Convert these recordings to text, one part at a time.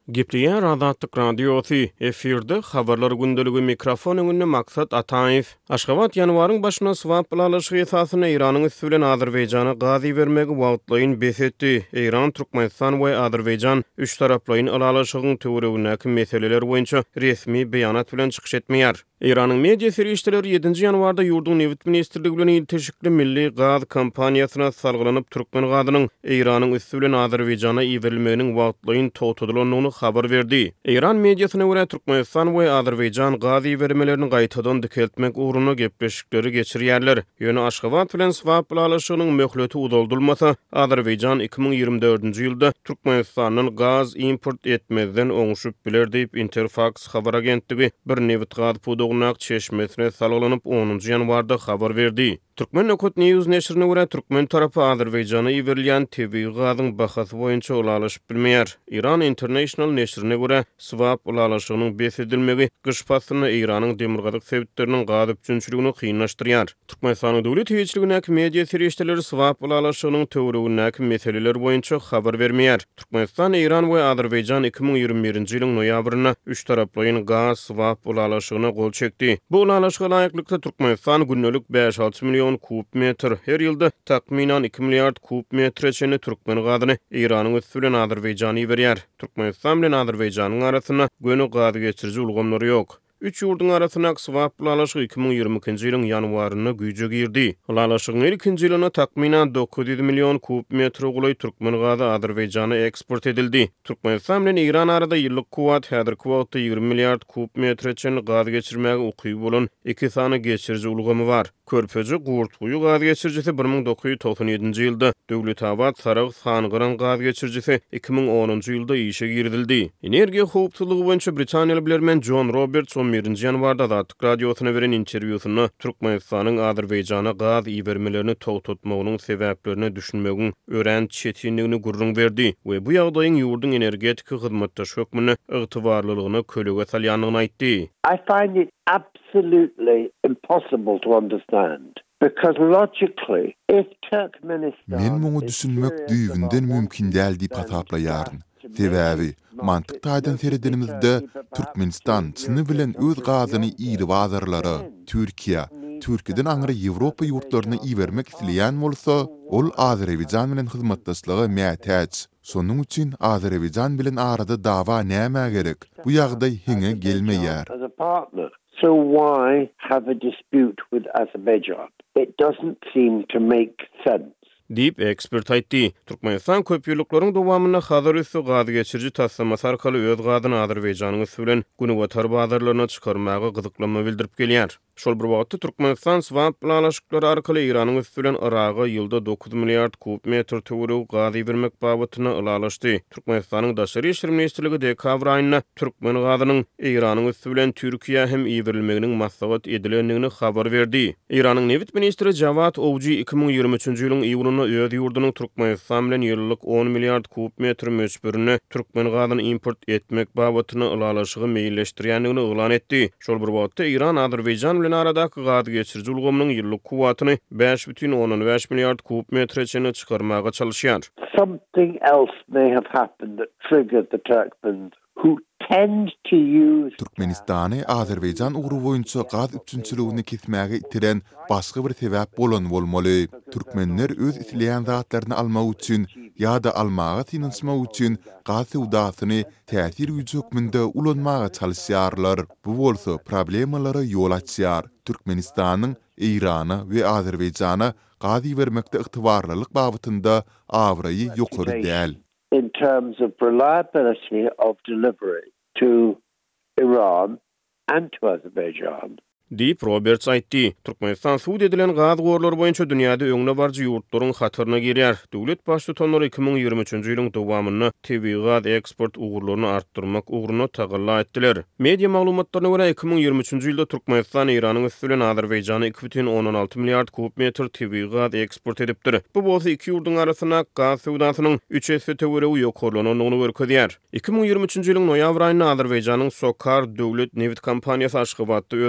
Gepleyen Azatlyk Radiosu efirde habarlar gündeligi mikrofon öňünde maksat Ataýew. Aşgabat ýanwaryň başyna swap bilalaşygy esasyna Iranyň üstü bilen Azerbaýjana gazy bermegi wagtlaýyn besetdi. Iran, Türkmenistan we Azerbaýjan üç taraplaýyn alalaşygyň töweregindäki meseleler boýunça resmi beýanat bilen çykyş etmeýär. Iranyň media serişçileri 7-nji ýanwarda ýurduň Newt ministrligi bilen ýetişikli milli gaz kampaniýasyna salgylanyp türkmen gazynyň Iranyň üstü bilen Azerbaýjana iberilmeginiň wagtlaýyn togtadylanyny habar berdi. Iran mediasyna görä Türkmenistan we Azerbaýjan gaz ibermelerini gaýtadan dikeltmek uğruna gepleşikleri geçirýärler. Ýöne Aşgabat bilen swap bilalaşygynyň möhleti uzaldylmasa, Azerbaýjan 2024-nji ýylda Türkmenistanyň gaz import etmezden oňuşyp biler diýip Interfax habar agentligi bir Newt gaz pudugynak çeşmesine salgylanyp 10-njy ýanwarda habar berdi. Türkmen Okut News neşrine görä Türkmen tarapy Azerbaýjana iberilýän tebii gazyň bahasy boýunça ulalaşyp bilmeýär. Iran International neşrine görä swap ulalaşygynyň besedilmegi gyş pasyny Iranyň demirgazyk sebitleriniň gaz üçinçiligini kynlaşdyrýar. Türkmenistanyň döwlet heýetçiligindäki media serişçileri swap ulalaşygynyň töweregindäki meseleler boýunça habar bermeýär. Türkmenistan, Iran we Azerbaýjan 2021-nji ýylyň noýabryna üç taraplaýyn gaz swap ulalaşygyna gol çekdi. Bu ulalaşyga laýyklykda Türkmenistan günnelik 5-6 million kub metr, her ýylda takminan 2 milliard kub metre çeni türkmen gazyny Iranyň üstü bilen Azerbaýjana berýär. Türkmenistan bilen Azerbaýjanyň arasyna göni gaz geçiriji ulgamlary ýok. Üç ýurduň arasyna swap bilalaşygy 2022-nji ýylyň ýanwaryna güýje girdi. Bilalaşygyň ilkinji ýylyna takminan 900 million kub metre gulay türkmen gazy Azerbaýjana eksport edildi. Türkmenistan bilen Iran arada ýyllyk kuwat häzirki wagtda 20 milliard kub metre çen gaz geçirmäge uky bolan iki sany geçiriji ulgamy bar. Körpöji Gurtguýy gaz geçirjisi 1997-nji ýylda, Döwletabad Sarag Sanygyran gaz geçirjisi 2010-njy ýylda işe girdildi. Energiýa howpsuzlygy boýunça Britaniýaly bilermen John Roberts 11-nji ýanwarda Azatlyk radiosyna beren interwýusyny Türkmenistanyň Azerbaýjana gaz ibermelerini togtatmagynyň sebäplerini düşünmegiň ören çetinligini gurrun berdi we bu ýagdaýyň ýurduň energetik hyzmatdaş hökmüne ygtybarlylygyny kölege salýanlygyny aýtdy. I find it absolutely impossible to understand. Because logically, if Turkmenistan... Men muňu düşünmek düýbinden mümkin däl diýip hasaplaýaryn. Sebäbi, mantyk taýdan seredinimizde Türkmenistan çyny bilen öz gazyny ýyly bazarlara, Türkiýeden aňyra Ýewropa ýurtlaryna ibermek isleýän bolsa, ol Azerbaýjan bilen hyzmatdaşlygy mätäç. Sonuň üçin Azerbaýjan bilen arada dawa näme gerek? Bu ýagdaý hiňe gelmeýär. So why have a dispute with Azerbaijan? It doesn't seem to make sense. Diýip ekspert aýtdy. Türkmenistan köp ýyllaryň dowamyna hazır üstü gaz geçiriji tassamasy arkaly öz gazyny Azerbaýjanyň üstü bilen günüwatary bazarlaryna çykarmagy gyzyklanma bildirip gelýär. Şol bir wagtda Türkmenistan swap bilalaşyklary arkaly Iranyň üstü bilen Iraga ýylda 9 milliard kub metr töwereg gaz bermek babatyna ulalaşdy. Türkmenistanyň daşary işler ministrligi dekabr aýyna türkmen gazynyň Iranyň üstü bilen Türkiýe hem iberilmeginiň maslahat edilendigini habar berdi. Iranyň Newt ministri Javad Owji 2023-nji ýylyň iýulyna öz ýurdunyň Türkmenistan bilen ýyllyk 10 milliard kub metr möçberini türkmen gazyny import etmek babatyna ulalaşygy meýilleşdirýändigini oglan etdi. Şol bir wagtda Iran Azerbaýjan aradaky gaz geçiriji ulgamynyň ýyllyk kuwatyny 5,5 milliard kub metre çene çykarmaga çalışýar. Something else may have happened that triggered the Turkmens who tend to use Türkmenistany Azerbaýjan ugru boýunça gaz üçinçiligini kesmäge itiren başga bir sebäp bolan bolmaly. Türkmenler öz isleýän zatlaryny almak üçin ýa-da almaga tinçmak üçin gaz sewdasyny täsir güýji hökmünde ulanmaga çalışýarlar. Bu bolsa problemalary ýol açýar. Türkmenistanyň Irana we Azerbaýjana gaz bermekde ygtybarlylyk babynda awraýy ýokary däl. In terms of reliability of delivery to Iran and to Azerbaijan. Diýip Roberts aýtdy. Türkmenistan suud edilen gaz gorlary boýunça dünýäde öňüne barjy ýurtlaryň hatyryna girýär. Döwlet başlyklary 2023-nji ýylyň dowamyny tebii gaz eksport ugurlaryny artdyrmak ugruny tagalla etdiler. Media maglumatlaryna görä 2023-nji ýylda Türkmenistan Iranyň üstü bilen Azerbaýjana 2,16 milliard kub metr tebii gaz eksport edipdir. Bu bolsa iki ýurduň arasyna gaz sewdasynyň 3 esle töweregi ýokarlanyny görkezýär. 2023-nji ýylyň noýabr aýyna Azerbaýjanyň Sokar döwlet Newt kompaniýasy Aşgabatda özüniň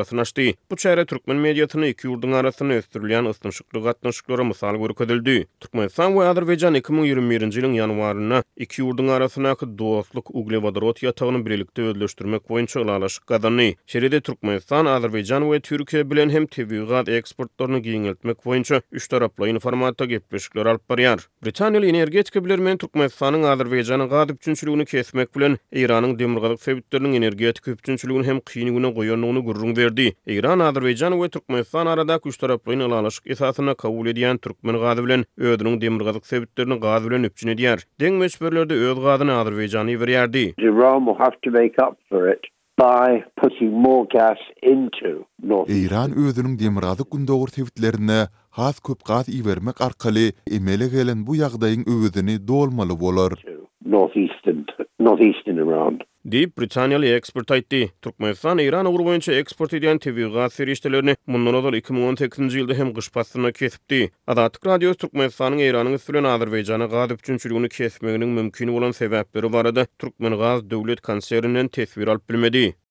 çarasyny açdy. Bu çäre türkmen mediasyny iki ýurdun arasyna ösdürilýän ysdymşykly gatnaşyklara mysal görkezildi. Türkmenistan we Azerbaýjan 2021-nji ýylyň ýanwaryna iki ýurdun arasynaky dostluk uglevodorod ýatagyny birlikde özleşdirmek boýunça ýalaşyk gazandy. Şeride Türkmenistan, Azerbaýjan we Türkiýe bilen hem tebii gaz eksportlaryny giňeltmek boýunça üç taraply informatda gepleşikler alyp barýar. Britaniýaly energetika bilermeni Türkmenistanyň Azerbaýjanyň gaz üçinçiligini kesmek bilen Iranyň demirgazyk sebitleriniň energetik üçinçiligini hem kynyguna goýanlygyny gurrun berdi. Iran, Azerbaýjan we Türkmenistan aradaky üç taraply ýalaşyk esasyna kabul edýän türkmen gazy bilen özüniň demirgazyk sebitlerini gaz bilen üçin edýär. Deň meçberlerde öz gazyny Azerbaýjana berýärdi. Iran will have to make up for it by putting more gas into North. Iran özüniň demirgazyk gündogur sebitlerine has köp gaz iýermek arkaly emele gelen bu ýagdaýyň öwüdini dolmaly bolar. Northeastern Iran. Deyip Britaniýaly ekspert aýtdy. Türkmenistan Iran ugur boýunça eksport edýän tebii gaz serişdelerini mundan öňe 2018-nji ýylda hem gyş pasyna kesipdi. Adatyk radio Türkmenistanyň Iranyň üstüne Azerbaýjana gaz üçinçiligini kesmeginiň mümkin bolan sebäpleri barada Türkmen Gaz döwlet konserninden tesbir alyp bilmedi.